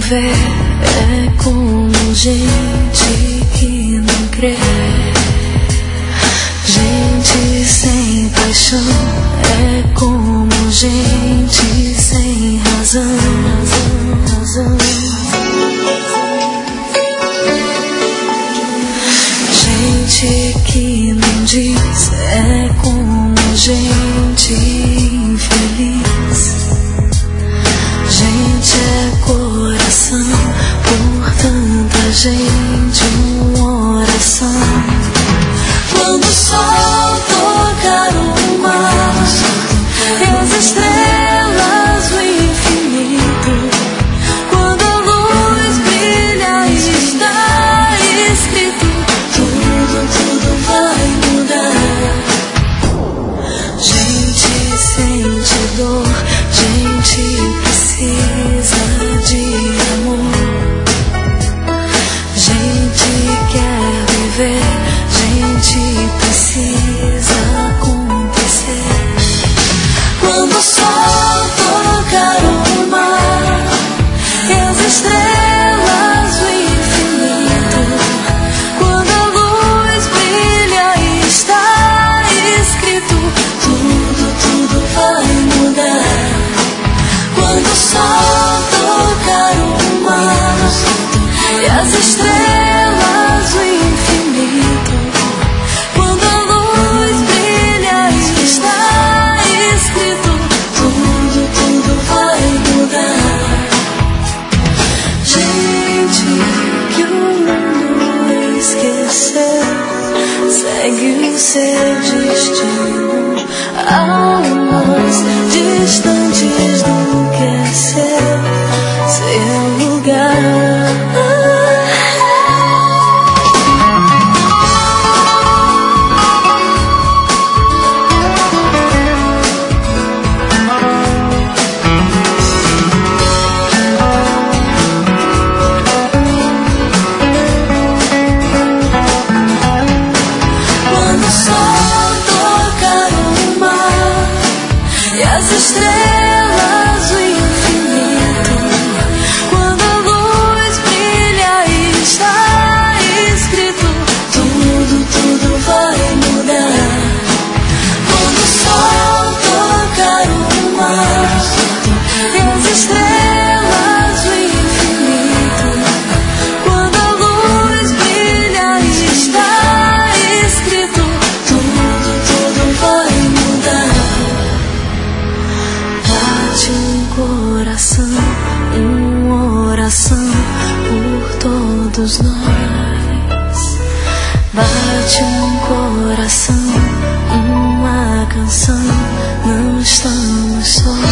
viver é como gente que não crê. Gente sem paixão é como gente sem razão. Gente que não diz é como gente infeliz. Gente é coração, por tanta gente uma oração. Quando o sol tocar o mar e as estrelas o infinito, quando a luz brilha e está escrito, tudo vai mudar. Gente sente dor, gente precisa de amor. Gente quer viver, gente precisa acontecer. Quando o sol tocar o mar e as estrelas o infinito, quando a luz brilha e está escrito, tudo vai mudar. Quando o sol tocar o mar e as estrelas o infinito, quando a luz brilha e está escrito, tudo vai mudar. Gente que o mundo esqueceu, segue o seu destino, almas distantes do que é seu lugar. Quando o sol tocar o mar e as estrelas o infinito, quando a luz brilha e está escrito, tudo vai mudar. Quando o sol tocar o mar e as estrelas o infinito, quando a luz brilha e está escrito, tudo vai mudar. Bate um coração, uma oração por todos nós. Bate um coração, uma canção, não estamos sós.